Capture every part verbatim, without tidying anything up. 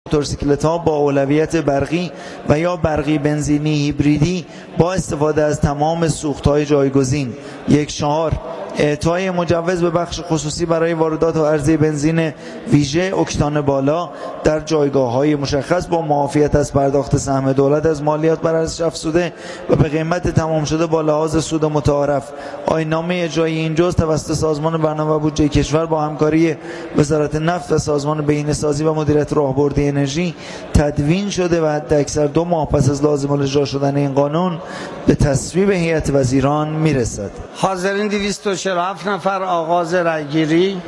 موتورسیکلت‌ها با اولویت برقی و یا برقی بنزینی هیبریدی با استفاده از تمام سوخت‌های جایگزین. یک چهار اعطای مجوز به بخش خصوصی برای واردات و عرضه بنزین ویژه اکتان بالا در جایگاه‌های مشخص با معافیت از پرداخت سهم دولت از مالیات بر ارزش افزوده و به قیمت تمام شده با لحاظ سود متعارف. آیین‌نامه اجرایی این جزء توسط سازمان برنامه و بودجه کشور با همکاری وزارت نفت و سازمان بهینه‌سازی و مدیریت راهبردی انرژی تدوین شده و حداکثر دو ماه پس از لازم الاجرا شدن این قانون به تصویب هیئت وزیران میرسد. حاضرین دویست و چهل و هفت نفر آغاز رأیگیری.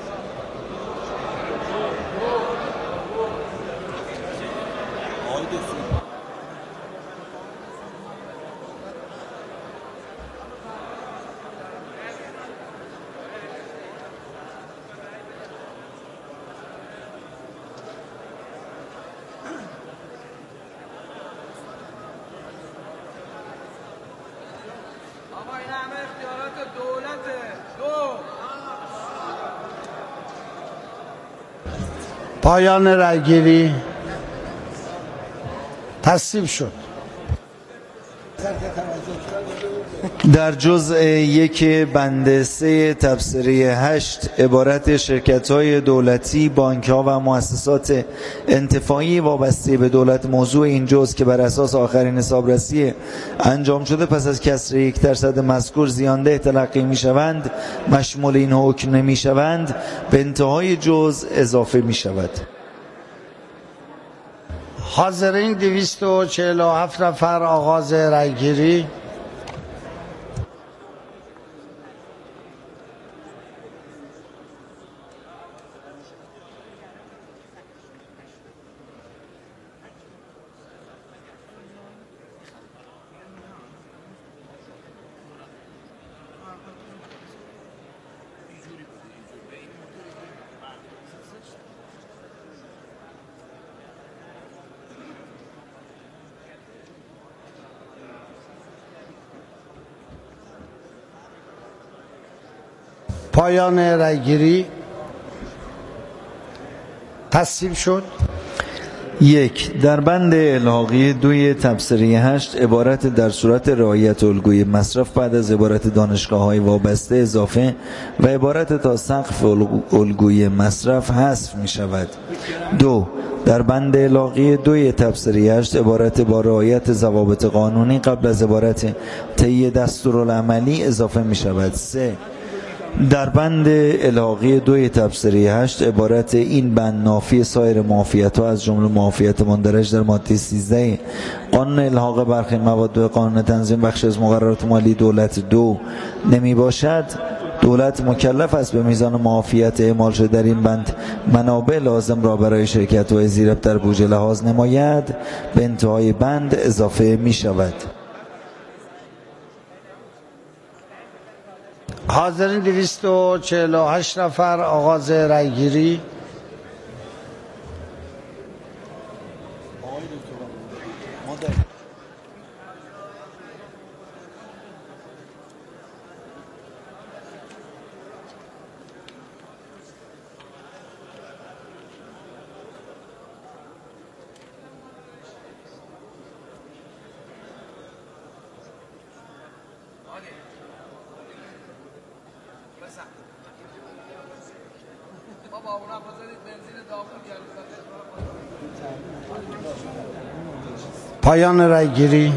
پایان رأیگیری. تصویب شد. در جزء یک بند سه تبصره هشت عبارت شرکت‌های دولتی، بانک‌ها و مؤسسات انتفاعی وابسته به دولت موضوع این جزء که بر اساس آخرین حسابرسی انجام شده پس از کسر یک درصد مذکور زیانده تلقی می‌شوند مشمول این حکم نمی‌شوند به انتهای جزء اضافه می‌شود. حاضرین دویست و چهل و هفت نفر آغاز رأیگیری. پایان رأیگیری. تصویب شد. یک در بند الحاقی دوی تبصره هشت عبارت در صورت رعایت الگوی مصرف بعد از عبارت دانشگاه‌های وابسته اضافه و عبارت تا سقف الگوی مصرف حذف می شود. دو در بند الحاقی دوی تبصره هشت عبارت با رعایت ضوابط قانونی قبل از عبارت طی دستورالعملی اضافه می شود. سه در بند الحاقی دوی تبصره هشت عبارت این بند نافی سایر معافیت‌ها از جمله معافیت مندرج در ماده سیزده قانون الحاق برخی مواد به قانون تنظیم بخش از مقررات مالی دولت دو نمی باشد، دولت مکلف است به میزان معافیت اعمال شده در این بند منابع لازم را برای شرکت و زیر در بودجه لحاظ نماید به انتهای بند اضافه می شود. حاضرین دویست و چهل و هشت نفر آغاز رأیگیری. پایان رأیگیری.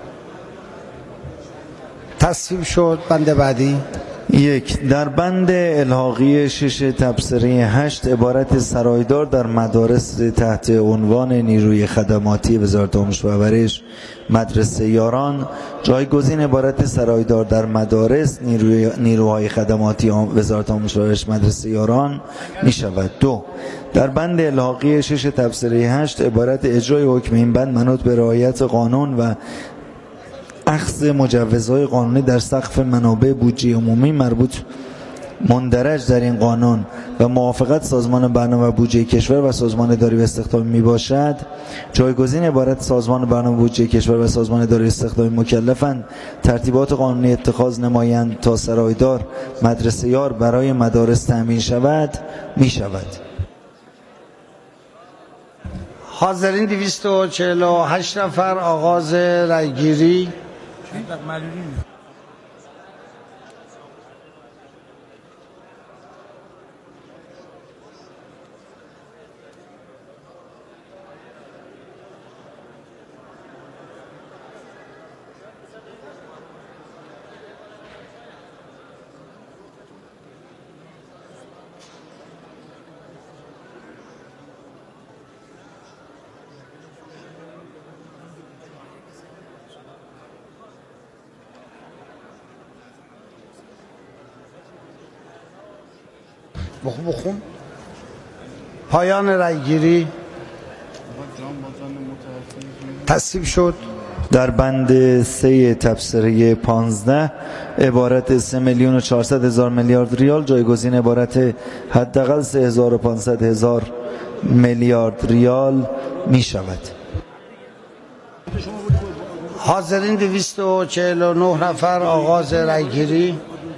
تصویب شد. بند بعدی. یک در بند الحاقی شش تبصره هشت عبارت سرایدار در مدارس تحت عنوان نیروی خدماتی وزارت آموزش و پرورش مدرسه یاران جایگزین عبارت سرایدار در مدارس نیروی نیروهای خدماتی وزارت آموزش و پرورش مدرسه یاران می شود. دو در بند الحاقی شش تبصره هشت عبارت اجرای حکم این بند منوط به رعایت قانون و اخذ مجوزهای قانونی در سقف منابع بودجه عمومی مربوط مندرج در این قانون و موافقت سازمان برنامه و بودجه کشور و سازمان اداری و استخدامی می باشد، جایگزین عبارت سازمان برنامه و بودجه کشور و سازمان اداری و استخدامی مکلفند ترتیبات قانونی اتخاذ نمایند تا سرایدار مدرسه یار برای مدارس تأمین شود می شود. حاضرین دویست و چهل و هشت نفر، آغاز رأیگیری. بخون بخون پایان رأیگیری. تصویب شد. در بند سه تبصره پانزده عبارت سه میلیون و چهارصد هزار میلیارد ریال جایگزین عبارت حداقل سه هزار و پانصد هزار میلیارد ریال می شود. حاضرین دویست و چهل و نه نفر، آغاز رأیگیری.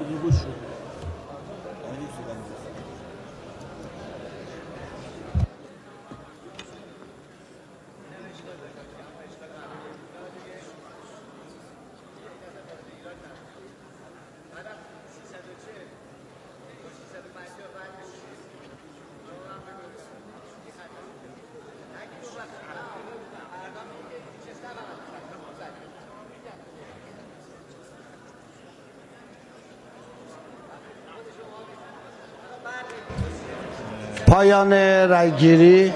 پایان رأیگیری.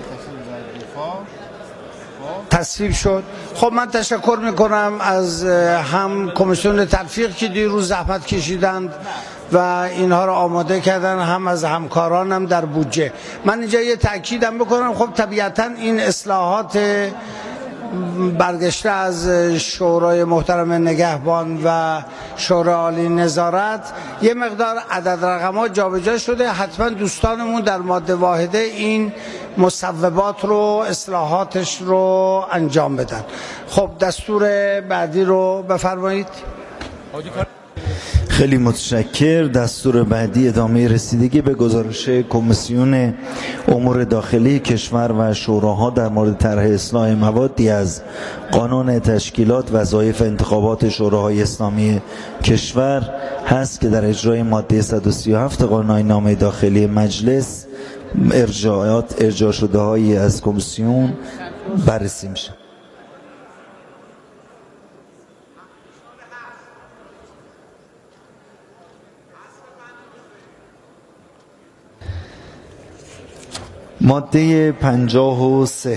تصویب شد. خب من تشکر میکنم از هم کمیسیون تلفیق که دیروز زحمت کشیدند و اینها را آماده کردن، هم از همکارانم در بودجه. من اینجا یه تأکیدم بکنم، خب طبیعتا این اصلاحات برگشته از شورای محترم نگهبان و شورای عالی نظارت یه مقدار عدد رقم‌ها جابجا شده. حتما دوستانمون در ماده واحده این مصوبات رو، اصلاحاتش رو انجام بدن. خب دستور بعدی رو بفرمایید. خیلی متشکر. دستور بعدی ادامه رسیدگی به گزارش کمیسیون امور داخلی کشور و شوراها در مورد طرح اصلاح موادی از قانون تشکیلات وظایف انتخابات شوراهای اسلامی کشور هست که در اجرای ماده صد و سی و هفت قانون‌نامه داخلی مجلس ارجاعات ارجاع شده هایی از کمیسیون بررسی میشه. ماده پنجاه و سه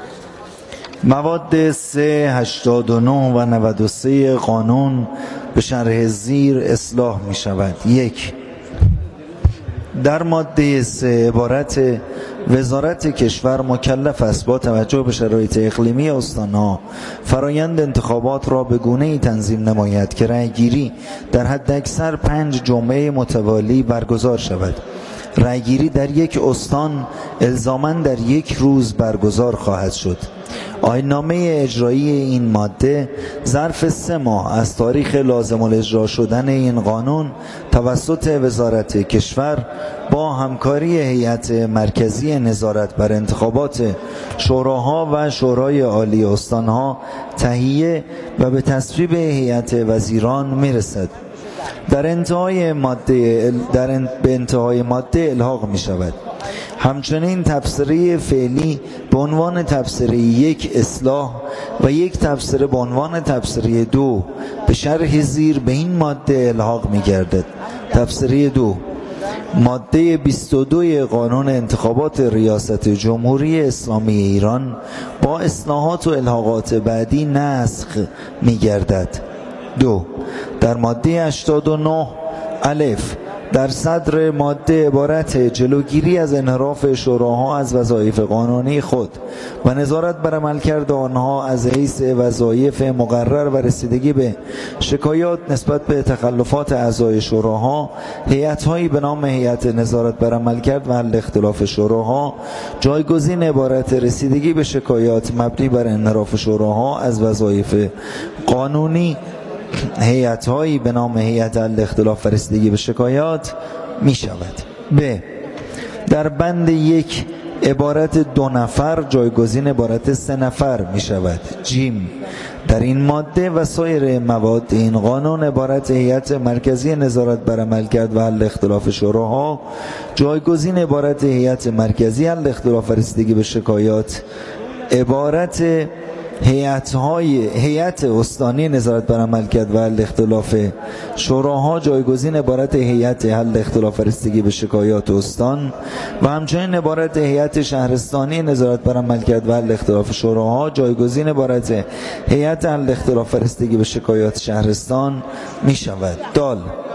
مواد سه، هشتاد و نه و نود و سه قانون به شرح زیر اصلاح می شود. یک، در ماده سه عبارت وزارت کشور مکلف است با توجه به شرایط اقلیمی استانها فرایند انتخابات را به گونه‌ای تنظیم نماید که رأیگیری در حداکثر پنج جمعه متوالی برگزار شود. رأیگیری در یک استان الزاماً در یک روز برگزار خواهد شد. آیین‌نامه اجرایی این ماده ظرف سه ماه از تاریخ لازم الاجرا شدن این قانون توسط وزارت کشور با همکاری هیئت مرکزی نظارت بر انتخابات شوراها و شورای عالی استانها تهیه و به تصویب هیئت وزیران میرسد. در انتهای ماده در ان... به انتهای ماده الحاق می شود. همچنین تبصره فعلی به عنوان تبصره یک اصلاح و یک تبصره به عنوان تبصره دو به شرح زیر به این ماده الحاق می گردد. تبصره دو، ماده بیست و دو قانون انتخابات ریاست جمهوری اسلامی ایران با اصلاحات و الحاقات بعدی نسخ می گردد. دو، در ماده هشتاد و نه الف در صدر ماده عبارت جلوگیری از انحراف شوراها از وظایف قانونی خود و نظارت بر عملکرد آنها از حیث وظایف مقرر و رسیدگی به شکایات نسبت به تخلفات اعضای شوراها، هیئت‌هایی به نام هیئت نظارت بر عملکرد و حل اختلاف شوراها جایگزین عبارت رسیدگی به شکایات مبنی بر انحراف شوراها از وظایف قانونی، هیئت‌هایی به نام هیئت حل اختلاف و رسیدگی به شکایات می شود. ب. در بند یک عبارت دو نفر جایگزین عبارت سه نفر می شود. جیم در این ماده و سایر مواد این قانون عبارت هیئت مرکزی نظارت بر عملکرد و حل اختلاف شوراها جایگزین عبارت هیئت مرکزی حل اختلاف رسیدگی به شکایات عبارت هیئت‌های هیئت استانی نظارت بر عملکرد و حل اختلاف شوراها جایگزین عبارت هیئت حل اختلاف رسیدگی به شکایات استان و همچنین عبارت هیئت شهرستانی نظارت بر عملکرد و حل اختلاف شوراها جایگزین عبارت هیئت حل اختلاف رسیدگی به شکایات شهرستان می شود. دال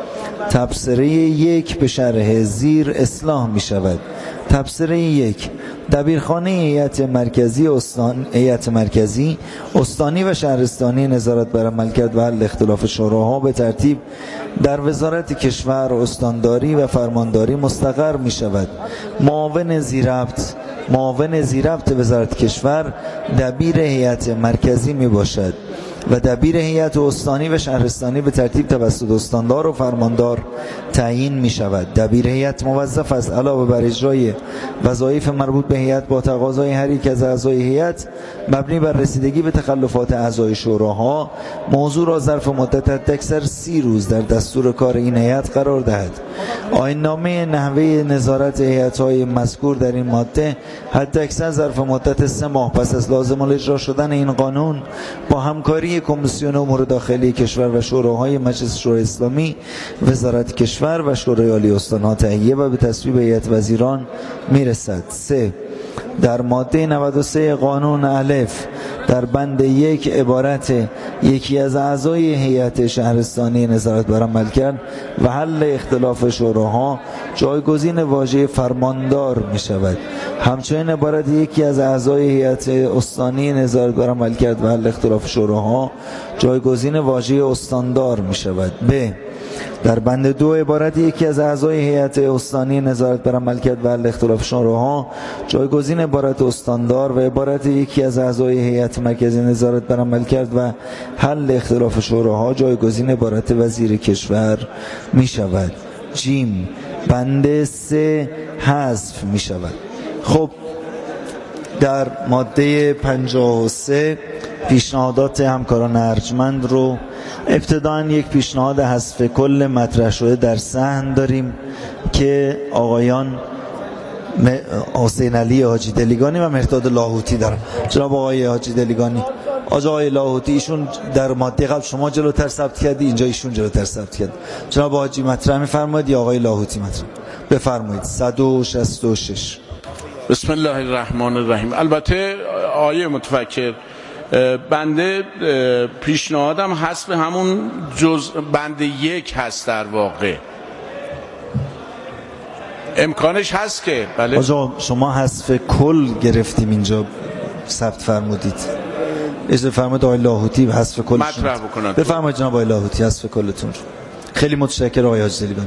تبصره یک به شرح زیر اصلاح می شود. تبصره یک دبیرخانه هیئت مرکزی استان هیئت مرکزی استانی و شهرستانی نظارت بر عملکرد و حل اختلاف شوراها به ترتیب در وزارت کشور استانداری و فرمانداری مستقر می شود. معاون زیربط معاون زیربط وزارت کشور دبیر هیئت مرکزی می باشد و دبیر هیئت استانی و شهرستانی به ترتیب توسط استاندار و فرماندار تعیین می شود. دبیر هیئت موظف است علاوه بر اجرای وظایف مربوط به هیئت با تقاضای هر یک از اعضای هیئت مبنی بر رسیدگی به تخلفات اعضای شوراها موضوع را ظرف مدت حداکثر سی روز در دستور کار این هیئت قرار دهد. آیین‌نامه نحوه نظارت هیئت‌های مذکور در این ماده حداکثر ظرف مدت سه ماه پس از لازم الاجرا شدن این قانون با همکاری کمیسیون امور داخلی کشور و شوراهای مجلس شورای اسلامی وزارت کشور و شورای عالی استان‌ها تهیه و به تصویب هیئت وزیران میرسد. سه در ماده نود و سه قانون الف در بند یک عبارت یکی از اعضای هیئت شهرستانی نظارت بر عملکرد و حل اختلاف شوراها جایگزین واژه فرماندار می شود. همچنین عبارت یکی از اعضای هیئت استانی نظارت بر عملکرد و حل اختلاف شوراها جایگزین واژه استاندار می شود. ب در بند دو عبارت یکی از اعضای هیئت استانی نظارت بر عملکرد و حل اختلاف شوراها جایگزین عبارت استاندار و عبارت یکی از اعضای هیئت مرکزی نظارت بر عملکرد و حل اختلاف شوراها جایگزین عبارت وزیر کشور می شود. جیم بند سه حذف می شود. خب در ماده پنجاه و سه پیشنهادات همکاران ارجمند رو ابتداً یک پیشنهاد حذف کل مطرح شده در صحن داریم که آقایان حسین علی حاجی دلیگانی و مهرداد لاهوتی دارن. جناب آقای حاجی دلیگانی، آقای لاهوتی ایشون در ماده قبل شما جلوتر ثبت کردی، اینجا ایشون جلوتر ثبت کرد. جناب حاجی مطرح می‌فرمایید یا آقای لاهوتی مطرح؟ بفرمایید. صد و شصت و شش. بسم الله الرحمن الرحیم. البته آیه متفکر بنده پیشنهادم حذف همون جز بند یک هست، در واقع امکانش هست که بله. آجا شما حذف کل گرفتیم اینجا ثبت فرمودید، اجازه فرمایید آقای لاهوتی حذف کل مطرح بکنن. بفرمایید جناب آقای لاهوتی حذف کلتون رو. خیلی متشکرم آقای حاجی دلیگانی.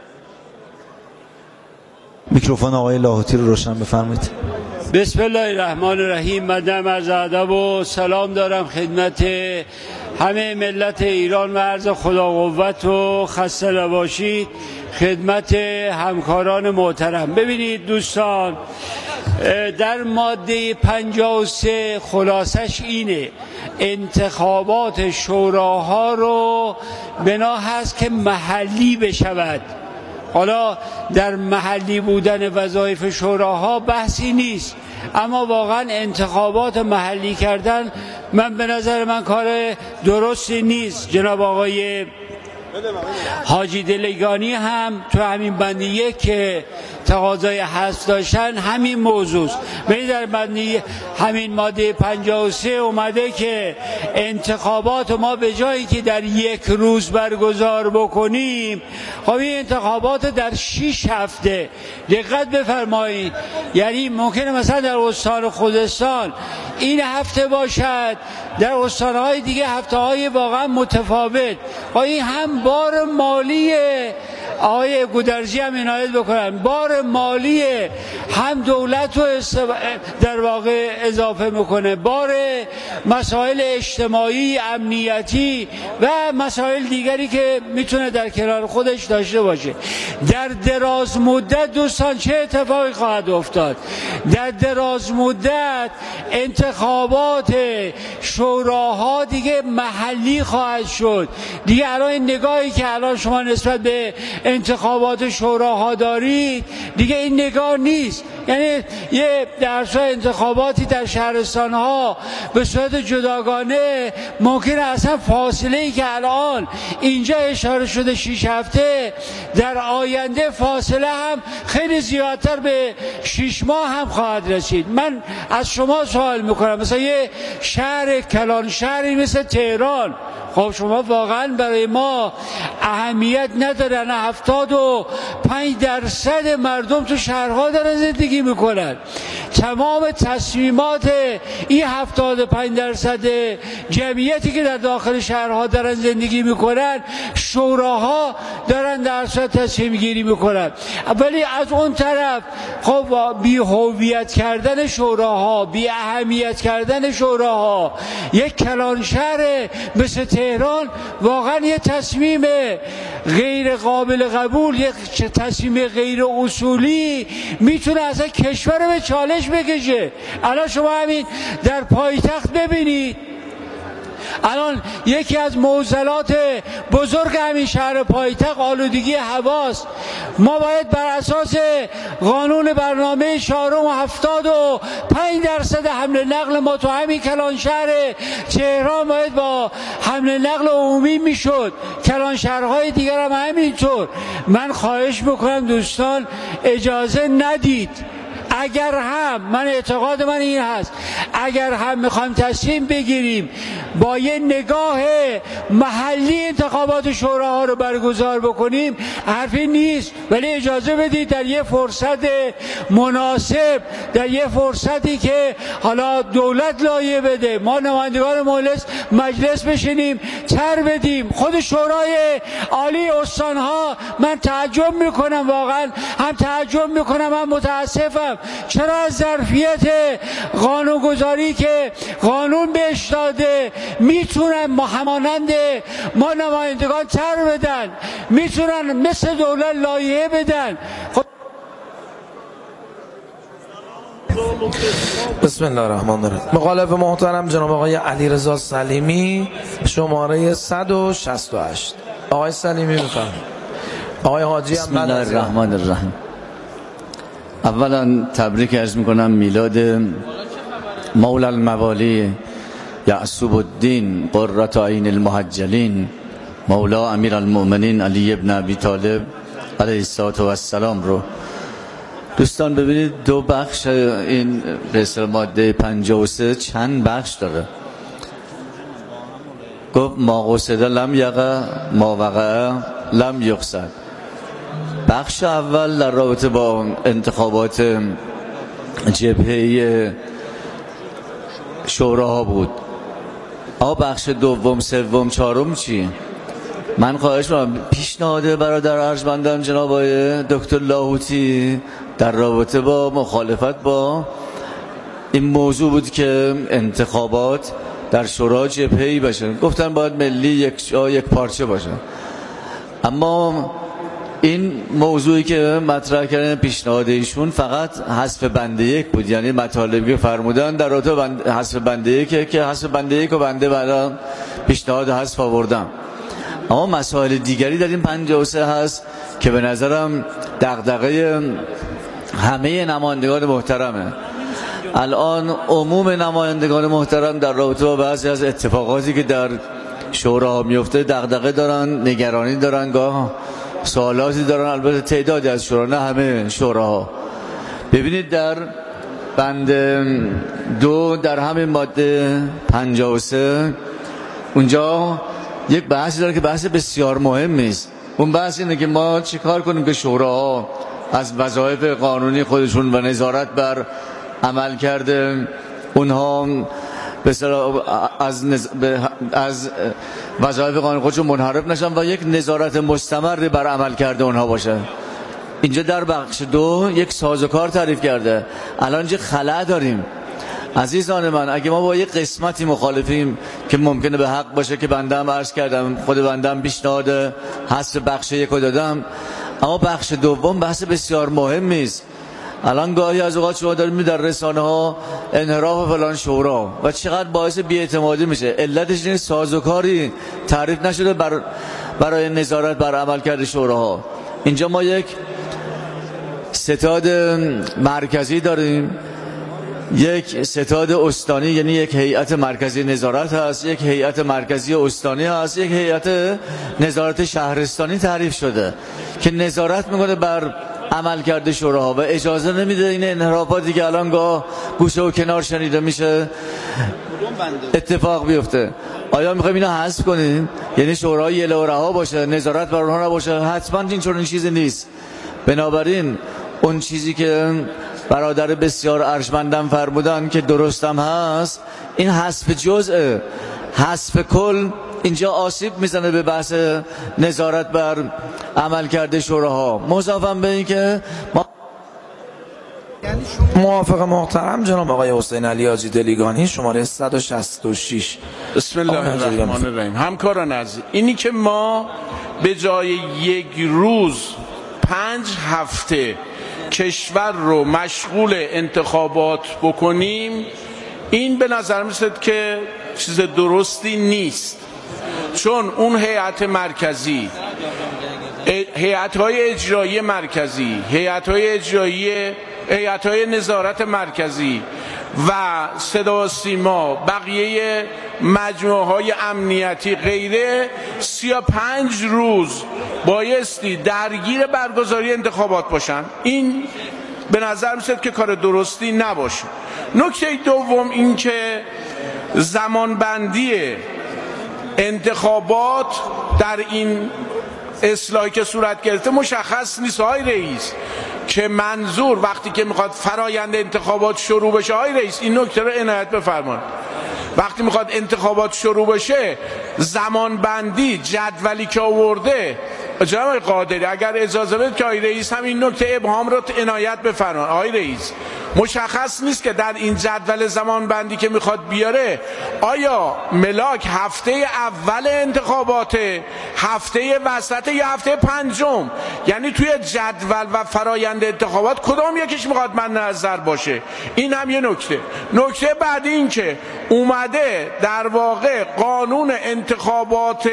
میکروفون آقای لاهوتی رو روشن بفرمایید. بسم الله الرحمن الرحیم. من عرض ادب و سلام دارم خدمت همه ملت ایران و عرض خدا قوت و خسته نباشید خدمت همکاران محترم. ببینید دوستان، در ماده پنجاه و سه خلاصش اینه انتخابات شوراها رو بنا هست که محلی بشود. حالا در محلی بودن وظایف شوراها بحثی نیست، اما واقعا انتخابات محلی کردن من به نظر من کار درستی نیست. جناب آقای حاجی دلیگانی هم تو همین بند یک که تقاضای حذف داشتن همین موضوع است. ولی در بند همین ماده پنجاه و سه اومده که انتخابات ما به جایی که در یک روز برگزار بکنیم، خب این انتخابات در شش هفته. دقت بفرمایید، یعنی ممکنه مثلا در استان خوزستان این هفته باشد، در استانهای دیگه هفته های واقعا متفاوت. این هم بار مالی آقای گودرزی هم عنایت بکنن، بار مالی هم دولت رو در واقع اضافه میکنه، بار مسائل اجتماعی، امنیتی و مسائل دیگری که میتونه در کنار خودش داشته باشه. در دراز مدت دوستان چه اتفاقی خواهد افتاد؟ در دراز مدت انتخابات شوراها دیگه محلی خواهد شد. دیگه الان این نگاهی که الان شما نسبت به انتخابات شوراها دارید دیگه این نگاه نیست. یعنی یه درصد انتخاباتی در شهرستانها به صورت جداگانه ممکنه اصلا فاصله‌ای که الان اینجا اشاره شده شش هفته در آینده فاصله هم خیلی زیادتر به شش ماه هم خواهد رسید. من از شما سوال میکنم، مثلا یه شهر کلان شهری مثل تهران، خب شما واقعا برای ما اهمیت ندارن، هفتاد و پنج درصد مردم تو شهرها دارن زندگی میکنن. تمام تصمیمات این هفتاد و پنج درصد جمعیتی که در داخل شهرها دارن زندگی میکنن شوراها دارن در صورت تصمیم گیری میکنن. ولی از اون طرف خب بی هویت کردن شوراها، بی اهمیت کردن شوراها، یک کلان شهر مثل تهران واقعا یه تصمیم غیر قابل قبول، یک تصمیم غیر اصولی میتونه اصلا کشور رو به چالش بکشه. الان شما همین در پایتخت ببینید، الان یکی از معضلات بزرگ همین شهر پایتخت آلودگی هواست. ما باید بر اساس قانون برنامه چهارم و هفتاد و پنج درصد حمل نقل ما تو همین کلان شهر تهران باید با حمل نقل عمومی میشد، کلان شهرهای دیگر هم همینطور. من خواهش میکنم دوستان اجازه ندید، اگر هم من اعتقاد من این هست اگر هم میخوایم تصمیم بگیریم با یه نگاه محلی انتخابات شوراها رو برگزار بکنیم حرفی نیست، ولی اجازه بدید در یه فرصت مناسب، در یه فرصتی که حالا دولت لایحه بده، ما نمایندگان مجلس مجلس بشینیم تر بدیم. خود شورای عالی استانها من تعجب میکنم، واقعا هم تعجب میکنم هم متاسفم چرا از ظرفیت قانونگذاری که قانون بهش داده میتونن ما همانند ما نمایندگان تر بدن، میتونن مثل دولت لایحه بدن. بسم الله الرحمن الرحیم. مخالف محترم جناب آقای علیرضا سلیمی شماره صد و شصت و هشت. آقای سلیمی میفرمایید. آقای حاجی هم بسم الله الرحمن الرحیم. اولا تبریک عرض میکنم میلاد مولا الموالی یعصوب الدین قرة عین المحجلین مولا امیر المؤمنین علی ابن ابی طالب علیه السلام رو. دوستان ببینید دو بخش این رساله ماده پنجاه و سه چند بخش داره. گفت ما قصد لم یقع ما وقع لم یقصد. بخش اول در رابطه با انتخابات جبهه شوراها بود. اما بخش دوم سوم چهارم چی؟ من خواهش می‌کنم پیشنهاد برادر ارجمندان جناب آقای دکتر لاهوتی در رابطه با مخالفت با این موضوع بود که انتخابات در شورا جبهه‌ای باشه. گفتن باید ملی یک یک پارچه باشه. اما این موضوعی که مطرح کردن پیشنهاد ایشون فقط حذف بنده یک بود، یعنی مطالبی که فرمودن در رابطه بند حذف بنده یک که حذف بنده یک و بنده بعدا پیشنهاد حذف آوردم. اما مسائل دیگری در این پنجاه و سه هست که به نظرم دغدغه همه نمایندگان محترمه. الان عموم نمایندگان محترم در رابطه با بعضی از اتفاقاتی که در شورا میفته دغدغه دارن، نگرانی دارن، گاه سوالاتی دارن. البته تعدادی از شورا، نه همه شوراها. ببینید در بند دو در همین ماده پنجاه و سه اونجا یک بحثی داره که بحث بسیار مهمی است. اون بحث اینه که ما چیکار کنیم که شوراها از وظایف قانونی خودشون و نظارت بر عمل کرده اونها به از نز... به... از وظایف قانونی خودشون منحرف نشن و یک نظارت مستمر بر عمل کرده اونها باشه. اینجا در بخش دو یک سازوکار تعریف کرده. الان اینجا خلأ داریم. عزیزان من، اگه ما با یک قسمتی مخالفیم که ممکنه به حق باشه که بنده هم عرض کردم، خود بنده هم پیشنهاد حذف بخش یک رو دادم، اما بخش دوم بحث بسیار مهمی است. الان گاهی از اوقات شما دارید در رسانه ها انحراف فلان شورا و چقدر باعث بی‌اعتمادی میشه. علتش این سازوکاری تعریف نشده بر برای نظارت بر عملکرد شوراها. اینجا ما یک ستاد مرکزی داریم، یک ستاد استانی، یعنی یک هیئت مرکزی نظارت هست، یک هیئت مرکزی استانی هست، یک هیئت نظارت شهرستانی تعریف شده که نظارت میکنه بر عملکرد شوراها و اجازه نمیده این انحرافاتی که الان گاه گوشه و کنار شنیده میشه اتفاق بیفته. آیا میخوایم اینو حذف کنیم؟ یعنی شورای یله و رها باشه، نظارت بر اونها نباشه؟ حتما این چنین چیزی نیست. بنابراین اون چیزی که برادر بسیار ارجمندم فرمودن که درستم هست، این حذف جزء، حذف کل اینجا آسیب میزنه به بحث نظارت بر عملکرد شوراها. مضافم به این که ما موافق محترم جناب آقای حسین علی حاجی دلیگانی، شماره صد و شصت و شش. بسم الله الرحمن الرحیم. همکاران عزیز، اینی که ما به جای یک روز پنج هفته کشور رو مشغول انتخابات بکنیم، این به نظر میسید که چیز درستی نیست. چون اون هیئت مرکزی، هیئت‌های اجرایی مرکزی، هیئت‌های اجرایی، هیئت‌های نظارت مرکزی و صدا و سیما، بقیه مجموعه‌های امنیتی غیره، سی و پنج روز بایستی درگیر برگزاری انتخابات باشن. این به نظر میسید که کار درستی نباشه. نکته دوم این که زمانبندی انتخابات در این اصلاحی که صورت گرفته مشخص نیست. آقای رئیس، که منظور وقتی که میخواد فرایند انتخابات شروع بشه، آقای رئیس این نکته رو عنایت بفرمایید، وقتی میخواد انتخابات شروع بشه زمانبندی جدولی که آورده، جناب قادری اگر اجازه بدید که آقای رئیس هم این نکته ابهام رو عنایت بفرمایید. آقای رئیس، مشخص نیست که در این جدول زمانبندی که میخواد بیاره آیا ملاک هفته اول انتخابات، هفته وسط یا هفته پنجم؟ یعنی توی جدول و فرایند انتخابات کدام یکیش میخواد من نظر باشه؟ این هم یه نکته. نکته بعدی این که اومده در واقع قانون انتخابات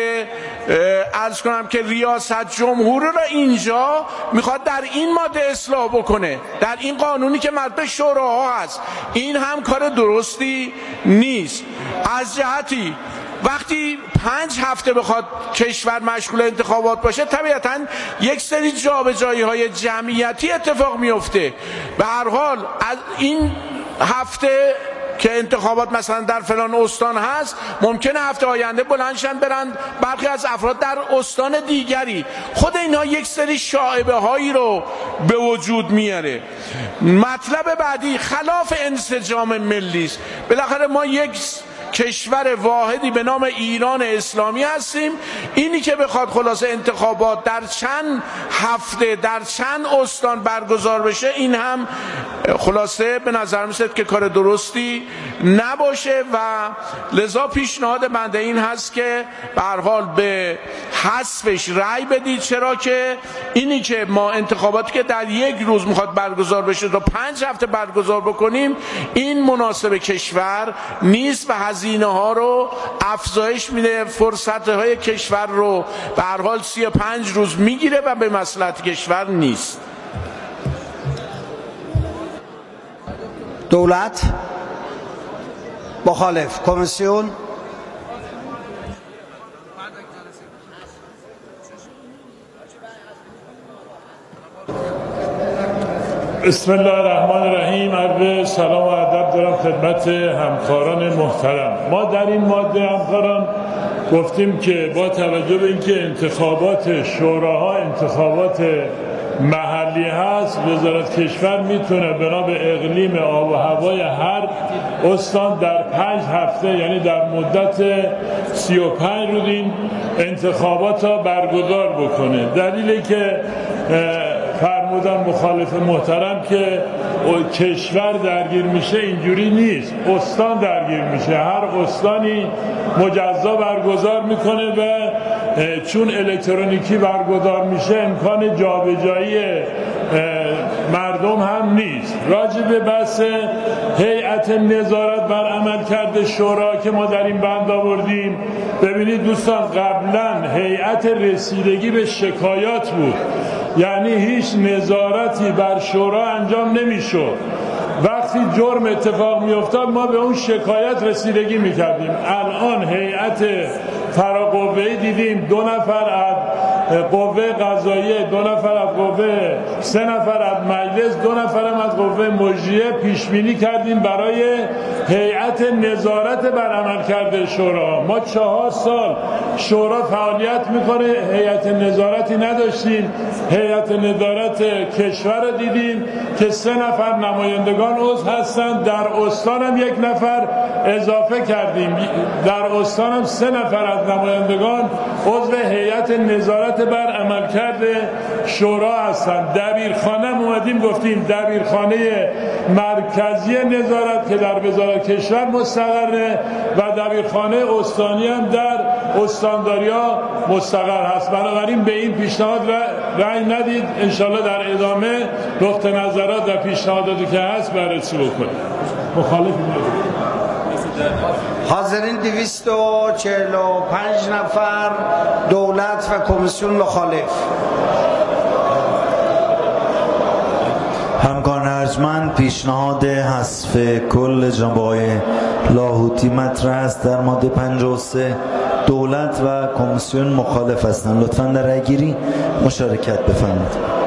عرض کنم که ریاست جمهور رو اینجا میخواد در این ماده اصلاح بکنه، در این قانونی که مربوط شوراها هست. این هم کار درستی نیست. از جهتی وقتی پنج هفته بخواد کشور مشغول انتخابات باشه، طبیعتاً یک سری جابجایی های جمعیتی اتفاق میفته. به هر حال از این هفته که انتخابات مثلا در فلان استان هست، ممکنه هفته آینده بلندشن برند برخی از افراد در استان دیگری. خود اینها یک سری شائبه هایی رو به وجود میاره. مطلب بعدی خلاف انسجام ملی است. بالاخره ما یک کشور واحدی به نام ایران اسلامی هستیم. اینی که بخواد خلاصه انتخابات در چند هفته در چند استان برگزار بشه، این هم خلاصه به نظر میسید که کار درستی نباشه و لذا پیشنهاد بنده این هست که به هر حال به حذفش رأی بدید. چرا که اینی که ما انتخاباتی که در یک روز میخواد برگزار بشه تا پنج هفته برگزار بکنیم، این مناسب کشور نیست و هزینه ها رو افزایش میده، فرصت های کشور رو به هر حال سی و پنج روز میگیره و به مصلحت کشور نیست. دولت مخالف. کمیسیون بسم الله الرحمن الرحیم. عرض سلام و ادب دارم خدمت همکاران محترم. ما در این ماده همکاران گفتیم که با توجه به اینکه انتخابات شوراها انتخابات محلی هست، وزارت کشور میتونه بنا به اقلیم آب و هوای هر استان در پنج هفته یعنی در مدت سی و پنج روز این انتخابات را برگزار بکنه. دلیلی که فرمودن مخالف محترم که کشور درگیر میشه اینجوری نیست، استان درگیر میشه. هر استانی مجزا برگزار میکنه و چون الکترونیکی برگزار میشه امکان جابجایی مردم هم نیست. راجع به بحث هیئت نظارت بر عملکرد شورا که ما در این بند آوردیم، ببینید دوستان قبلا هیئت رسیدگی به شکایات بود، یعنی هیچ نظارتی بر شورا انجام نمیشد. وقتی جرم اتفاق میافتاد ما به اون شکایت رسیدگی میکردیم. الان هیئت فراقوه‌ای دیدیم دو نفر از قوه قضاییه، دو نفر از قوه، سه نفر از مجلس، دو نفر هم از قوه مجریه پیش بینی کردیم برای هیئت نظارت بر عملکرد شورا. ما چهار سال شورا فعالیت میکنه، هیئت نظارتی نداشتیم. هیئت نظارت کشور رو دیدیم که سه نفر نمایندگان عضو هستند، در استان هم یک نفر اضافه کردیم، در استان هم سه نفر از نمایندگان عضو هیئت نظارت بر عملکرد شورا هستند. دبیرخانه اومدیم گفتیم دبیرخانه مرکزی نظارت که در وزارت کشور مستقره و دبیرخانه استانی هم در استانداریا مستقر هست. بنابراین به این پیشنهاد رأی ندید، انشالله در ادامه نقطه نظرات و پیشنهاداتی که هست بررسی بکنید. مخالف ندید. حاضرین دویست و چهل و پنج نفر، دولت و کمیسیون مخالف. همکاران ارجمند، پیشنهاد حذف کل جناب آقای لاهوتی مطرح است در ماده پنجاه و سه. دولت و کمیسیون مخالف هستند. لطفاً در رأی گیری مشارکت بفرمایید.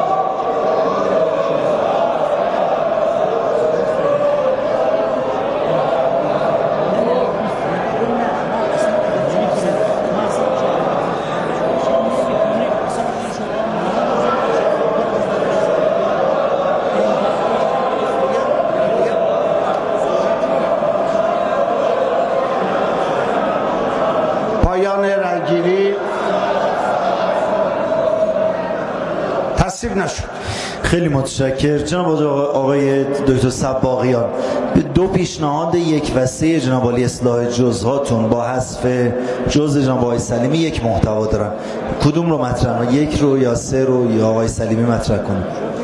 پایان رأیگیری. تصویب نشد. خیلی متشکر جناب آقای دکتر صباغیان. دو پیشنهاد یک و سه جناب عالی اصلاح جزهاتون با حذف جزء جناب آقای سلیمی یک محتوا دارن. کدوم رو مطرح؟ یک رو یا سه رو یا آقای سلیمی مطرح کنه؟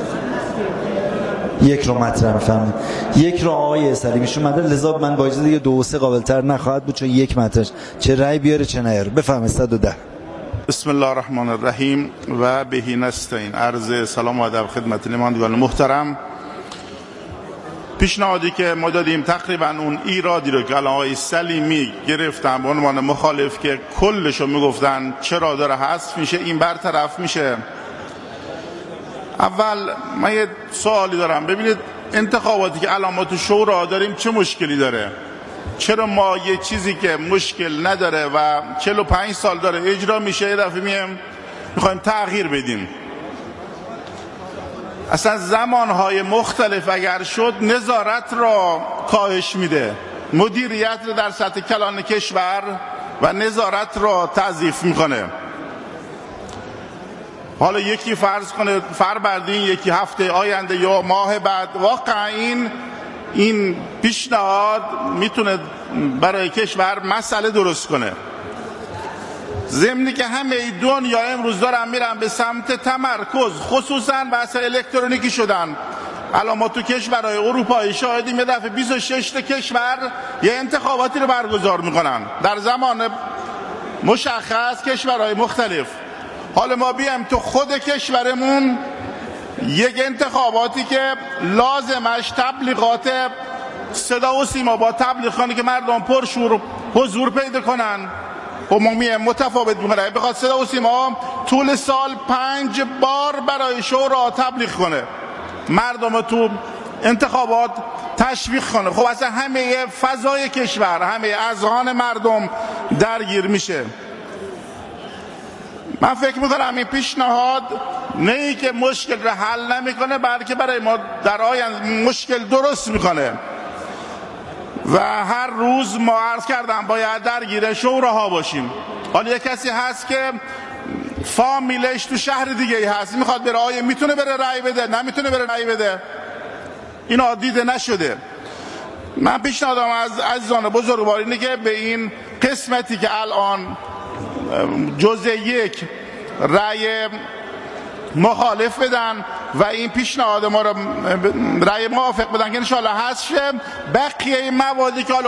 یک رو مطرح می‌فهمید. یک رو آقای سلیمیشون مطرح، لذا من با اجازه دیگه دو و سه قابل‌تر نخواهد بود چون یک مطرح چه رأی بیاره چه نیاره. بفرمایید. صد و ده. بسم الله الرحمن الرحیم و بهی نستعین. عرض سلام و ادب خدمت نمایندگان محترم. پیشنهادی که ما دادیم تقریبا اون ایرادی رو که الان آقای سلیمی گرفتن به عنوان مخالف که کلشو میگفتن چرا داره حذف میشه، این برطرف میشه. اول من یه سوالی دارم. ببینید انتخاباتی که الان ما تو شورا داریم چه مشکلی داره؟ چرا ما یه چیزی که مشکل نداره و چهل و پنج سال داره اجرا میشه یه دفعه میایم میخوایم تغییر بدیم؟ اصلا زمانهای مختلف اگر شد نظارت را کاهش میده، مدیریت رو در سطح کلان کشور و نظارت را تضعیف میکنه. حالا یکی فرض کنه فروردین، یکی هفته آینده یا ماه بعد، واقعا این این پیشنهاد میتونه برای کشور مسئله درست کنه. ضمنی که همه دنیا امروز دارن میرن به سمت تمرکز، خصوصا بحث الکترونیکی شدن. الان ما تو کشورهای اروپایی شاهدیم یه دفعه بیست و شش تا کشور یه انتخاباتی رو برگزار میکنن در زمان مشخص، کشورهای مختلف. حالا ما بیایم تو خود کشورمون یک انتخاباتی که لازمش تبلیغات صدا و سیما با تبلیغ کنه که مردم پرشور حضور پیدا کنن، و ما میایم متفاوت میکنه. بخواد صدا و سیما طول سال پنج بار برای شورا تبلیغ کنه، مردم تو انتخابات تشویق کنه، خب اصلا همه فضای کشور، همه اذهان مردم درگیر میشه. من فکر میکنم این پیشنهاد نه ای که مشکل رو حل نمیکنه بلکه برای ما در آینده مشکل درست میکنه و هر روز ما عرض کردم باید درگیر شوراها باشیم. حالا یک کسی هست که فامیلش تو شهر دیگه ای هست، میخواد بره، آیا میتونه بره رأی بده؟ نمیتونه بره رأی بده. اینا دیده نشده. من پیشنهادم از عزیزان بزرگوار اینه که به این قسمتی که الان جزء یک رأی مخالف بدن و این پیشنهاد ما رو رأی موافق بدن که انشاءالله هست شه. بقیه موادی که